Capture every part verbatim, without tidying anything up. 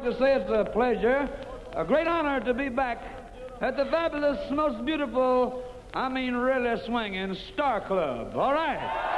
to say it's a pleasure, a great honor to be back at the fabulous, most beautiful, I mean really swinging Star Club. All right?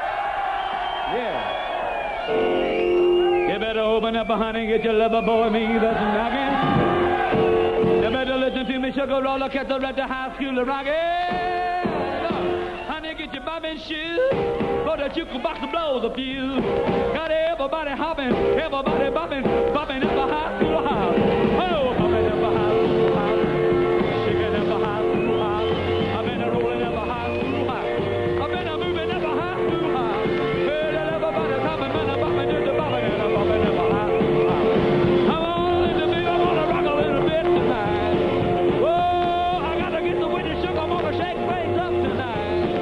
Yeah. You better open up, honey, get your lover boy me that's knocking. You better listen to me, sugar roller, catch the red to high school rockin'. Honey, get your bobbin shoes, for the jukebox to blow the fuse. Got everybody hopping, everybody bopping, bopping up a high school house. Oh, bopping up a high school house, shaking up a high school house. I've been a rolling up a high school house. I've been a moving up a high school house. Well, everybody's hopping, man, I'm bopping, just a bopping, and I'm bopping up a high school house. Come on in the big, I'm gonna rock a little bit tonight. Whoa, I gotta get the winter sugar, I'm gonna shake things up tonight.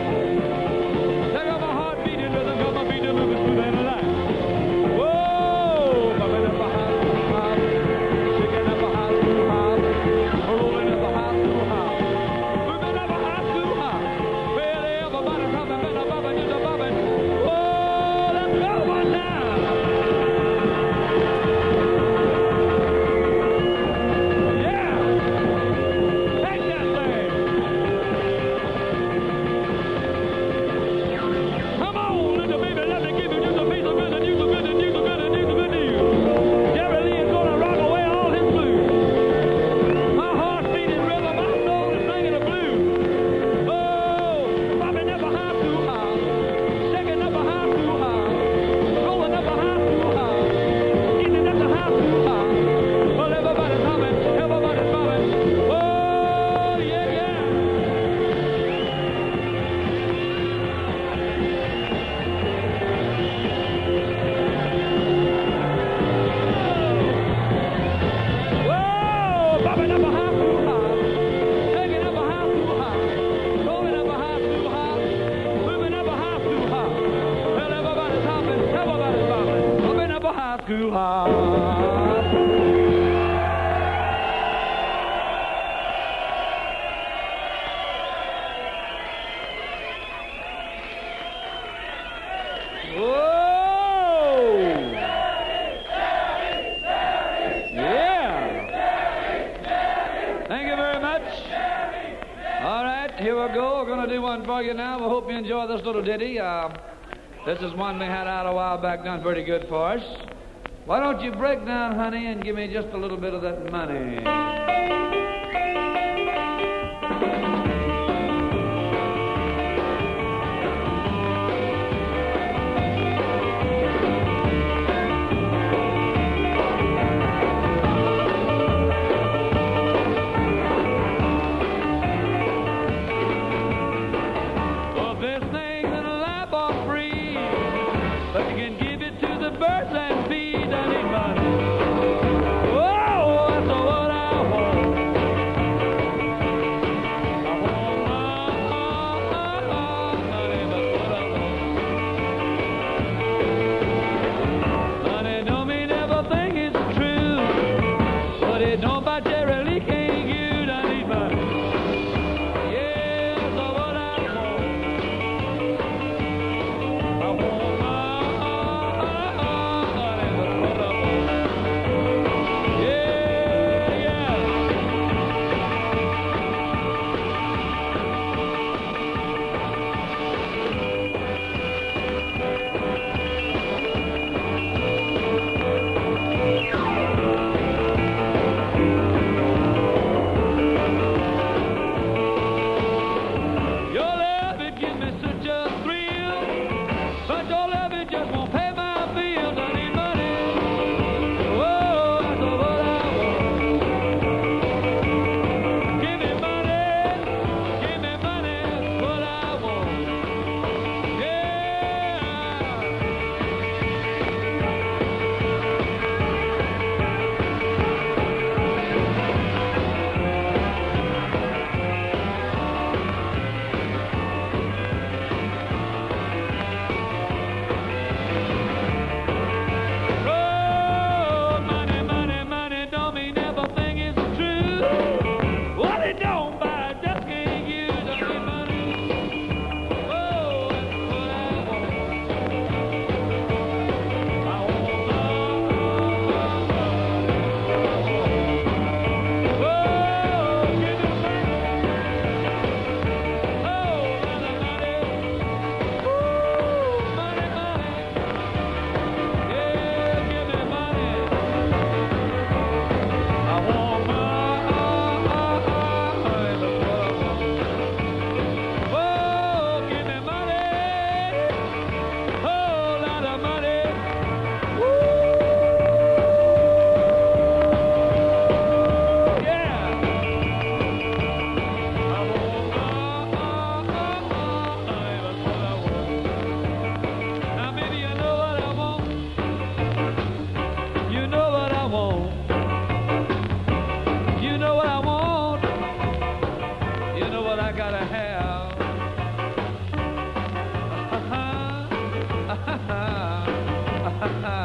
This little ditty. Uh, this is one we had out a while back, done pretty good for us. Why don't you break down, honey, and give me just a little bit of that money? Whoa, that's what I want.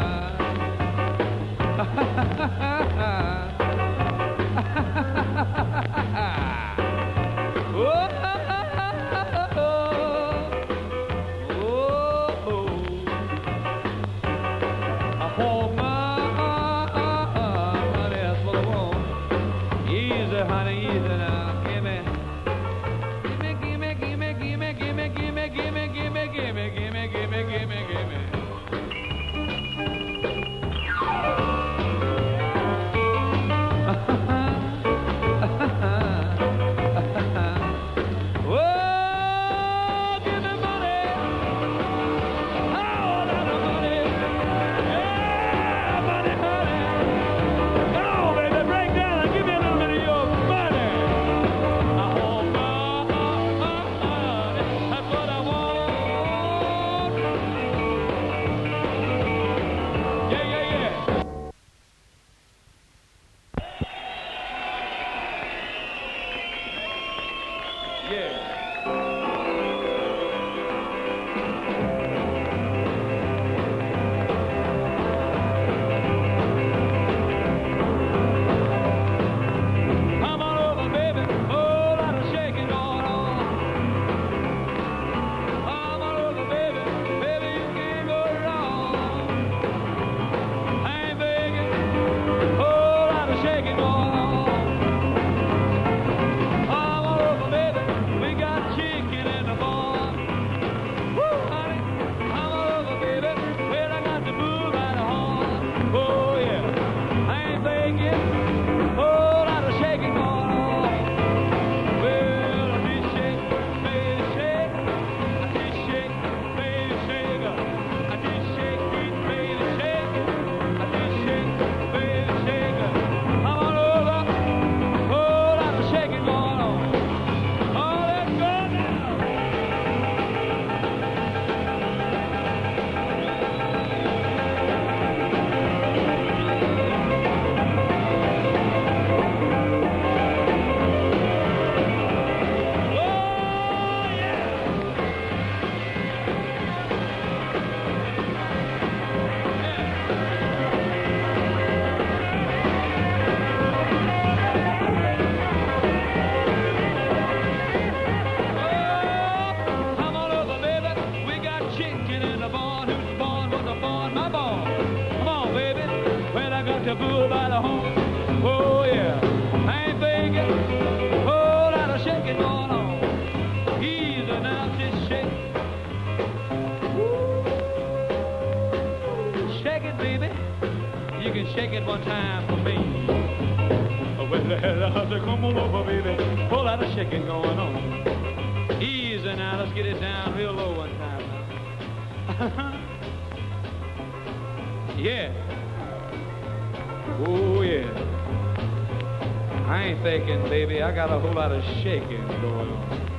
Got a whole lot of shaking going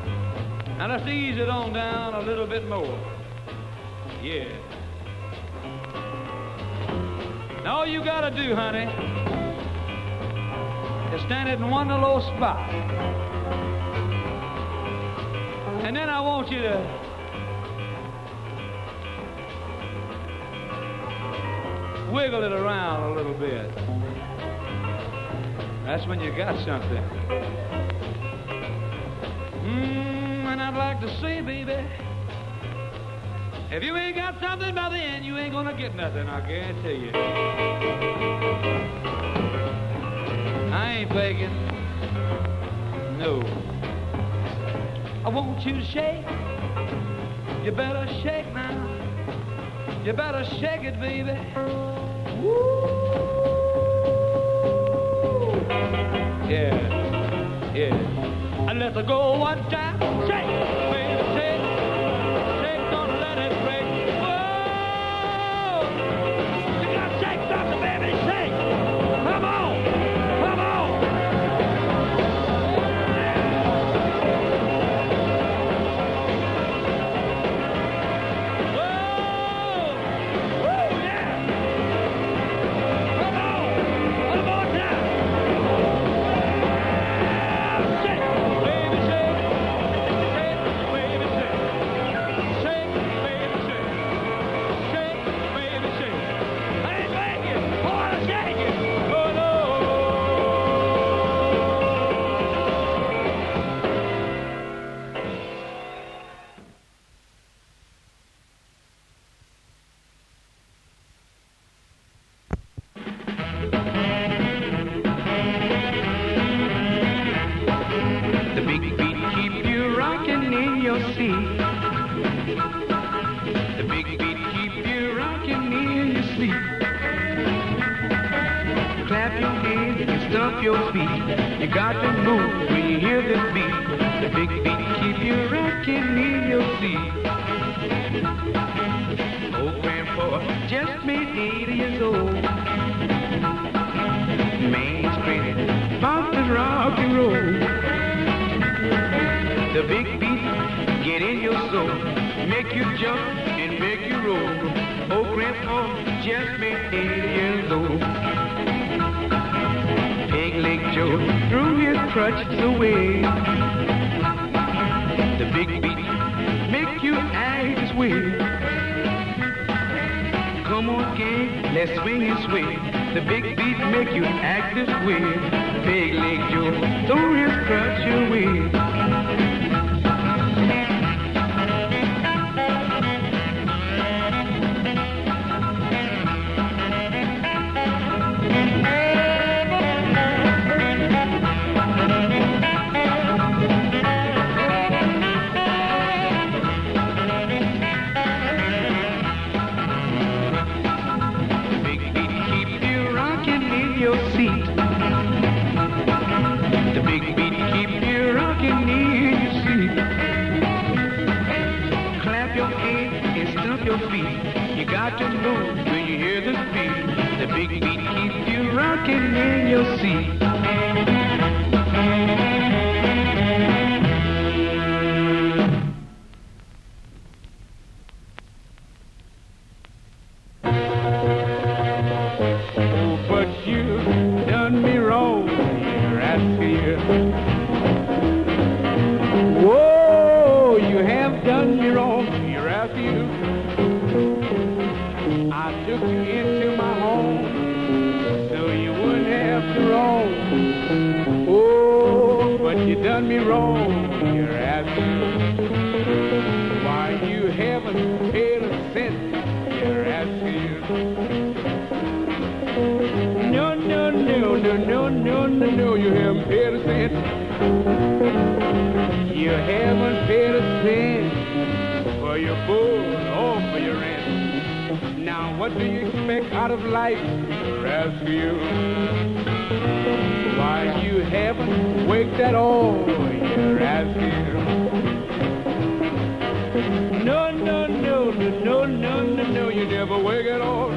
on. Now let's ease it on down a little bit more. Yeah. Now all you gotta do, honey, is stand in one little spot. And then I want you to wiggle it around a little bit. That's when you got something. Mmm, and I'd like to say, baby, if you ain't got something by then, you ain't gonna get nothing, I guarantee you. I ain't faking. No. I want you to shake. You better shake now. You better shake it, baby. Woo. Yeah, yeah. And let's go one time. Shake, baby, shake. Shake, don't let it break. Whoa! You gotta shake something, baby, shake. Come on, come on. Whoa! Woo, yeah. Come on, one more time. Shake, baby, shake. Shake, your hands, you stomp your feet. You got to move when you hear this beat. The big beat keep you rocking in your seat. Old grandpa just made eighty years old. Man's crazy about this rock and roll. The big beat get in your soul, make you jump and make you roll. Old grandpa just made eighty years old. Peg leg Joe threw his crutches away. The big beat make you act this way. Come on, gang, let's swing and sway. The big beat make you act this way. Peg leg Joe threw his crutch away. You got to move when you hear the beat. The big beat keeps you rocking in your seat. Oh, but you done me wrong, you're out here. Whoa, you have done me wrong, you're out here. I took you into my home so you wouldn't have to roam. Oh, but you done me wrong, you're asking why you haven't paid a cent, you're asking. No, no, no, no, no, no, no, no, you haven't paid a cent. You haven't paid a cent for your food or for your rent. Now, what do you expect out of life? Ask you why you haven't worked at all. You're asking. No, no, no, no, no, no, no, no, you never work at all.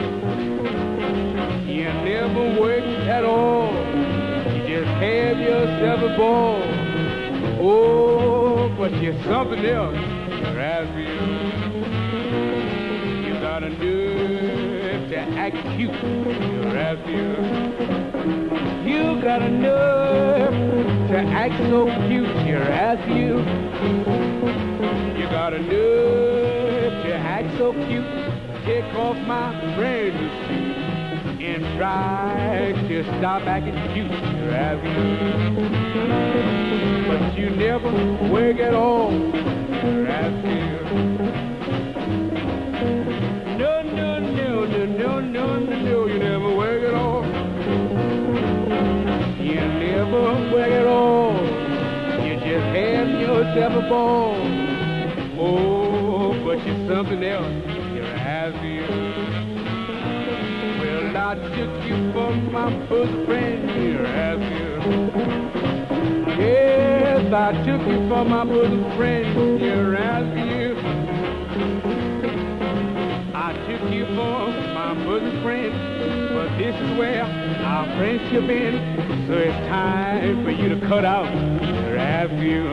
You never worked at all. You just have yourself a ball. Oh, but you're something else. You're asking. Got a nerve to act cute, you're asking. You got a nerve to act so cute, you're asking. You got a nerve to act so cute. Take off my brand new suit and try to stop acting cute, you're asking. But you never work at all, you're asking. No, no, no, no, no, no, no, you never work at all. You never work at all. You just have yourself a ball. Oh, but you're something else. You're asking. Well, I took you for my bosom friend. You're asking. Yes, I took you for my bosom friend. You're asking. I took you for my bosom friend, but this is where our friendship ends. So it's time for you to cut out your ass view.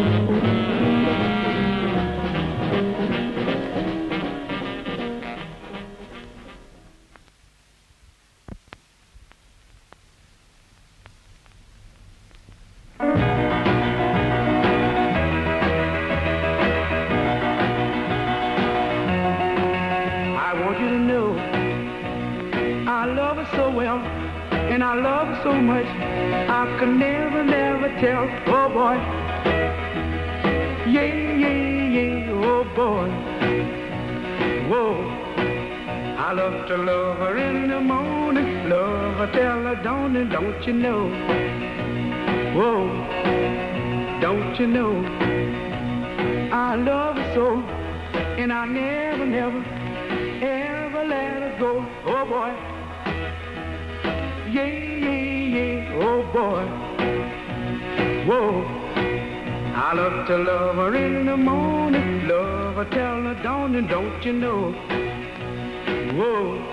And I love her so much, I could never, never tell. Oh boy, yeah, yeah, yeah, oh boy. Whoa, I love to love her in the morning, love her till the dawning, don't you know? Whoa, don't you know? I love her so, and I never, never, ever let her go. Oh boy. Yeah, yeah, yeah, oh boy. Whoa. I love to love her in the morning, love her till the dawn, and don't you know? Whoa.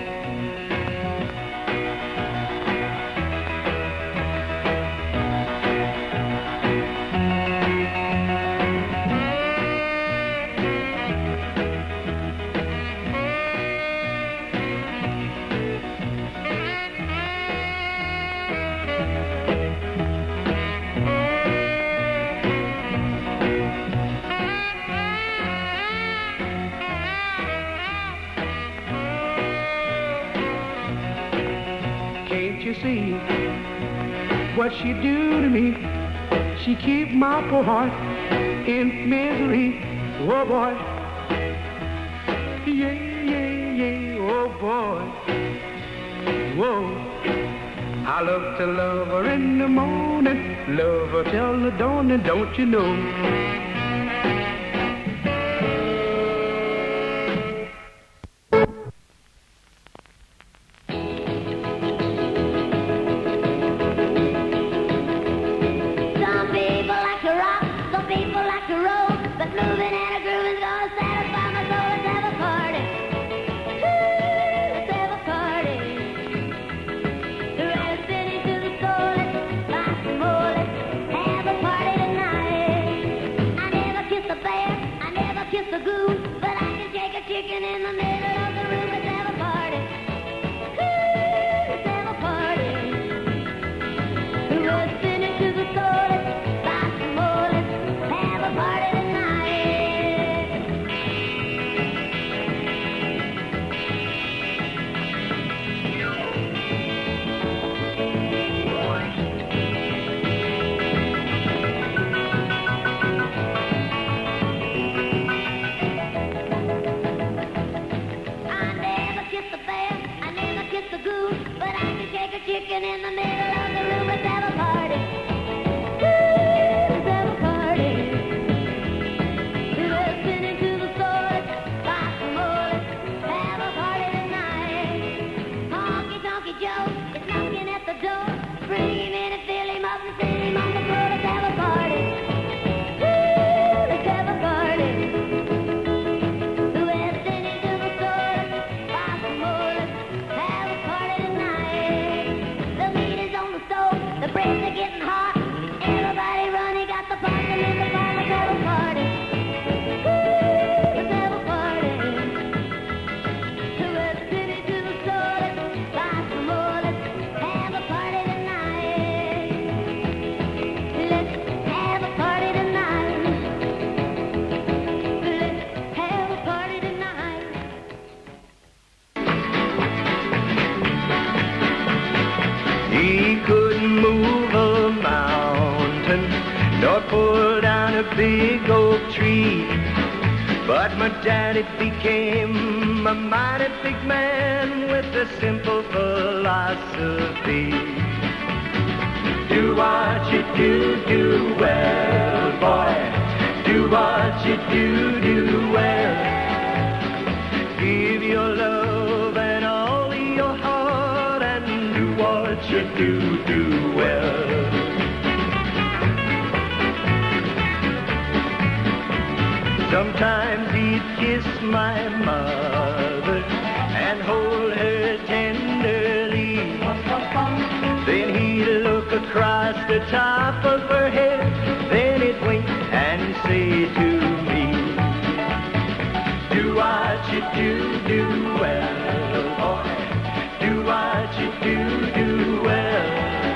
You see what she do to me? She keep my poor heart in misery. Oh boy, yeah, yeah, yeah. Oh boy, whoa. I love to love her in the morning, love her till the dawn, and don't you know? Became a mighty big man with a simple philosophy. Do what you do, do well, boy. Do what you do, do well. Give your love and all your heart, and do what you do, do well. Sometimes he'd kiss my mother and hold her tenderly. Then he'd look across the top of her head, then he'd wink and say to me, do what you do, do well, boy. Do what you do, do well.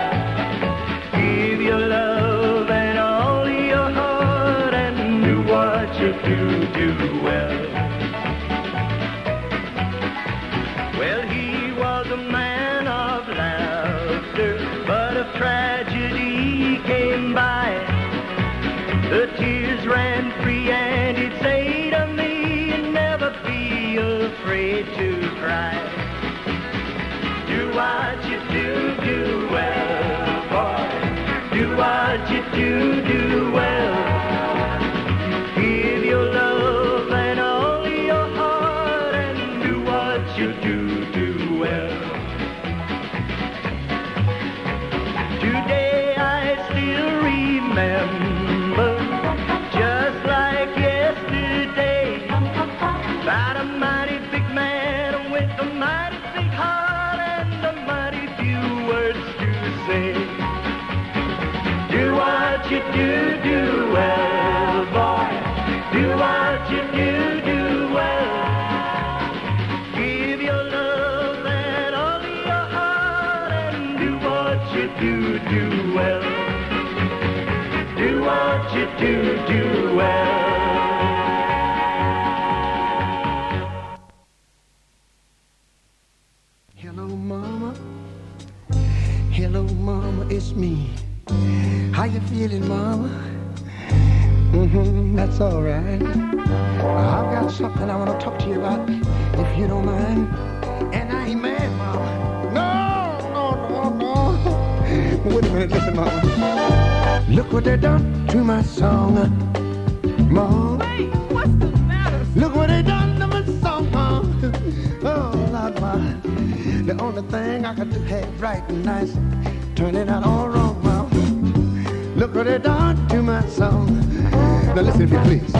Give your love and all your heart, and do what you do, do well. Well, he was a man of laughter, but a tragedy came by. The tears ran free, and he'd say to me, never be afraid to cry. Do what you do, do well, boy. Do what you do, do well. Give your love and all your heart, and do what you do, do well. way. Do what you do, do well, boy. Do what you do, do well. Give your love and all your heart and do what you do, do well. Do what you do, do well. Hello, Mama. Hello, Mama, it's me. How you feeling, Mama? Mm-hmm, that's all right. I've got something I want to talk to you about, if you don't mind. And I ain't mad, Mama. No, no, no, no. Wait a minute, listen, Mama. Look what they done to my song, Mom. Hey, what's the matter? Look what they done to my song, Mom. Oh, Lord, Mom. The only thing I could do have right and nice, turn it out all wrong, Mom. Look what they done to my song. Now listen if you please.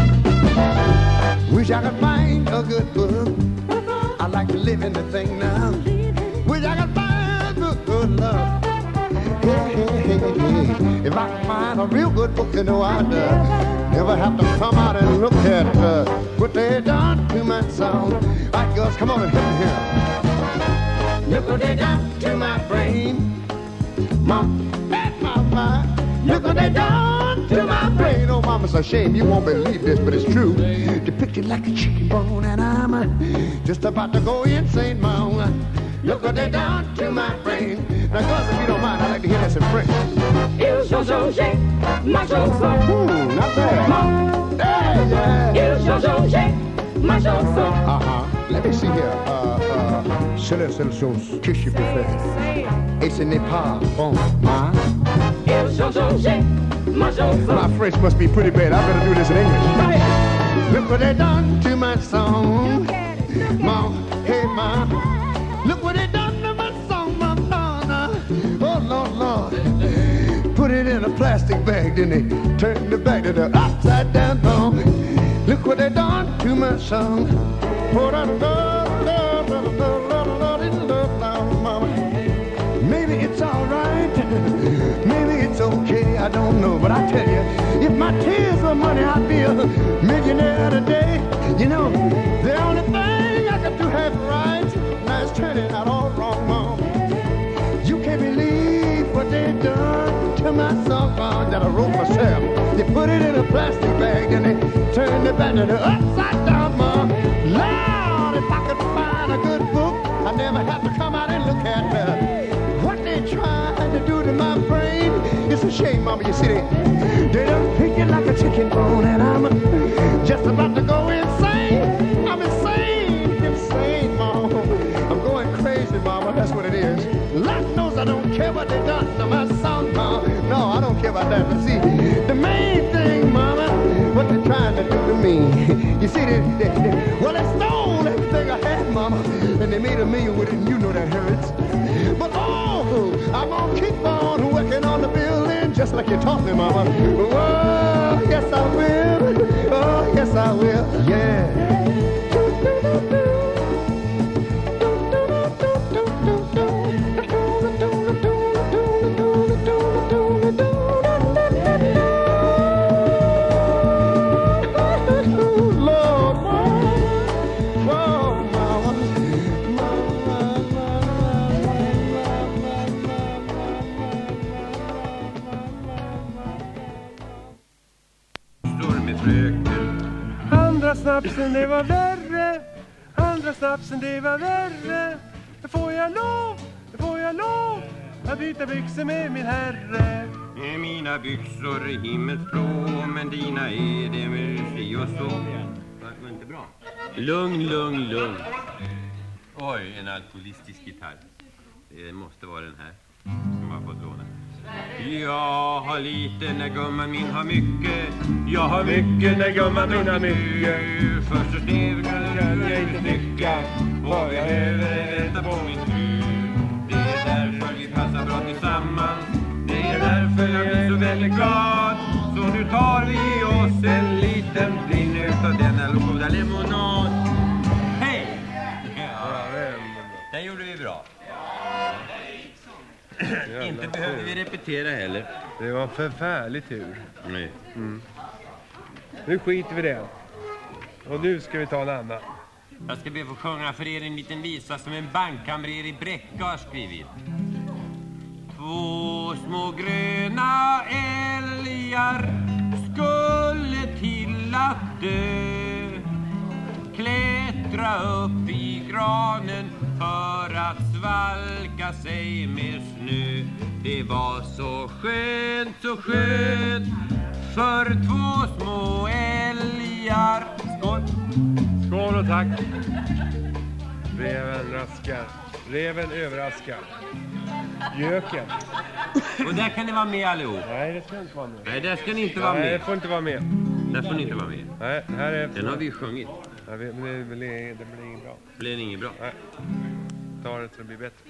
Wish I could find a good book. I like to live in the thing now. Wish I could find a good love. Hey, hey, hey, hey. If I could find a real good book, you know I'd uh, never have to come out and look at uh, what they done to my song. All right, girls, come on and help me here. Look what they done to my brain. Mom, that's my mind. Look what they done to my brain. Oh, Mama, it's a shame you won't believe this, but it's true. Depicted like a chicken bone, and I'm uh, just about to go insane, Mom. Look what they done to my brain. Now, girls, if you don't mind, I'd like to hear this in French. Ils ont changé ma chanson. Hmm, not bad. Hey, yeah. Ils ont changé ma chanson. Uh-huh. Let me see here. Uh, uh, c'est la seule chose que je peux faire. Et ce n'est pas bon, hein? Ils ont changé ma chanson. My French must be pretty bad. I better do this in English. Look what they done to my song. Mom, hey, Mom. Look what they done to my song, Mom. Oh, Lord, Lord. Put it in a plastic bag, then they turned the bag to the upside down song. Look what they done to my song. Oh, da, da, da, da, da, da, da, da, da, Mama. Maybe it's all right. Maybe it's okay. I don't know. But I tell you, if my tears were money, I'd be a millionaire today. You know, the only thing I could do half right, now it's turning out all wrong, Mom. You can't believe what they done to my song, Mom, that I wrote myself. They put it in a plastic bag and they turned it back to the upside down, Mom. Lord, if I could find a good book, I'd never have to come out and look at her. What they tried to do to my brain, it's a shame, Mama, you see, they, they done pick it like a chicken bone, and I'm just about to go insane. I'm insane, insane, Mama. I'm going crazy, Mama, that's what it is. Lord knows I don't care what they done to my song, Mama. No, I don't care about that. But see, the main thing, Mama, what they're trying to do to me. You see, they, they, they, well, they stole everything I had, Mama, and they made a million with it, and you know that hurts. But oh, I'm gonna keep on working on the building just like you taught me, Mama. Oh, yes I will. Oh, yes I will. Yeah. Andra snapsen det var värre. Andra snapsen det var värre. Får jag lov, får jag lov att byta byxor med min herre. Mina byxor är himmelsblå, men dina är det med si och så. Det var inte bra. Lugn, lugn, lugn. Oj, en alkoholistisk gitarr. Det måste vara den här som jag har fått låna. Jag har lite när gumman min har mycket. Jag har mycket när gumman min har mycket. Först så snevgar jag inte sticka. Och jag behöver vänta på min fru. Det är därför vi passar bra tillsammans. Det är därför jag blir så väldigt glad. Så nu tar vi oss en liten blinn utav denna goda lemonad. Hej! Ja, det gjorde vi bra. Inte behöver vi repetera heller. Det var en förfärlig tur. Nej. Mm. Nu skiter vi det. Och nu ska vi ta en annan. Jag ska be få sjunga för er en liten visa som en bankkamrer i Bräcka har skrivit. Två små gröna älgar skulle till att dö. Klättra upp i granen för att svalka sig med snö. Det var så skönt, så skönt för två små älgar. Skål! Skål och tack. Reven raskar. Reven överraskar. Göken. Och där kan ni vara med allihop. Nej, det ska inte vara med. Nej, där ska ni inte vara Nej, det med. får inte vara med. Där får ni inte vara med. Nej, här är... Den har vi ju sjungit. Nej, det blir, det blir, det blir inget bra. Blir det inget bra? Nej. Ta det så det blir bättre.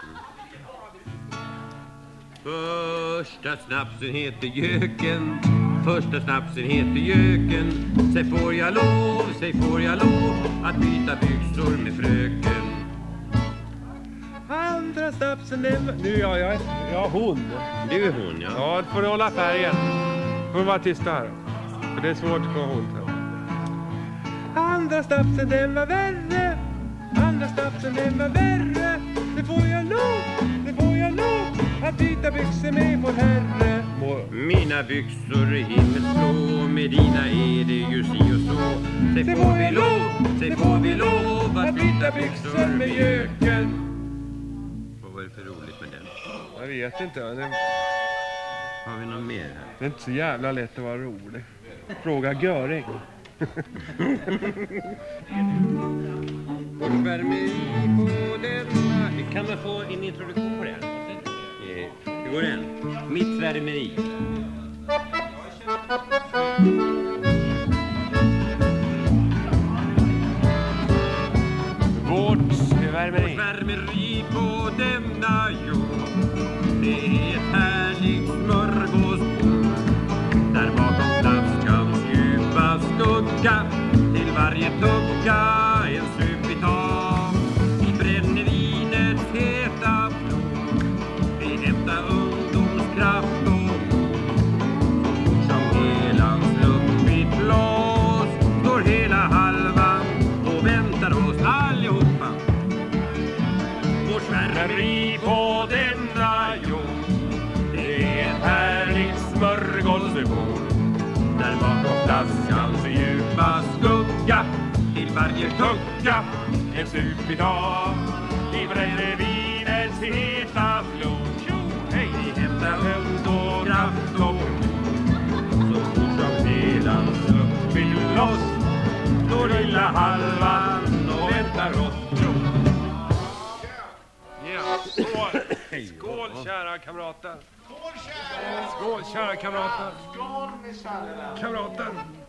Första snapsen heter Göken. Första snapsen heter Göken. Säg får jag lov, säg får jag lov att byta byxor med fröken. Andra snapsen den... Nu ja, jag är... Ja, hon. Du är hon, ja. Ja, får du hålla färgen. Får du vara tysta här. För det är svårt att få hon till. Andra snapsen den var värre. Andra snapsen den var värre. Det får jag lov, det får jag lov att byta byxor med vår herre. Mina byxor är himmelsblå, med dina är det ju si och så. Säg får vi lov, säg får vi lov att byta byxor med Göken. Vad var det för roligt med den? Jag vet inte. Det... Har vi något mer här? Det är inte så jävla lätt att vara rolig. Fråga Göring. Värmeri på denna... Kan man få en introduktion på det här? Hur går den? Mitt värmeri. Vårt värmeri. Vårt värmeri på denna jord. Det är ett härligt smörgåsbord. Där bakom flaskans djupa skugga till varje tugga en sup vi tar. I brännevinets heta blod vi hämtar ungdomskraft och som helans luppigt blås står hela halvan och väntar oss allihopa. Vårt svärmeri på denna jord, det är ett härligt smörgåsbord. Där bakom flaskans djupa skugga till varje tugga en sup vi tar. I brännevinets heta flod, tjo, hej, vi hämtar ungdomskraft och så fort som sedan slupp vi loss står lilla halvan och väntar oss, tjo. Ja, skål! Skål, kära kamrater! Skål, kära kamrater! Kamrater!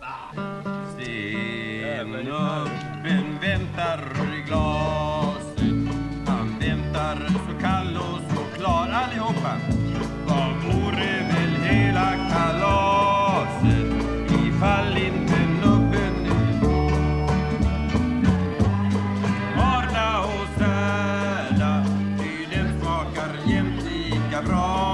Stenubben väntar i glaset. Han väntar så kall och så klar allihopa. Vad vore väl hela kalaset ifall inte nubben nu Arla och Särla, ty den smakar jämt lika bra.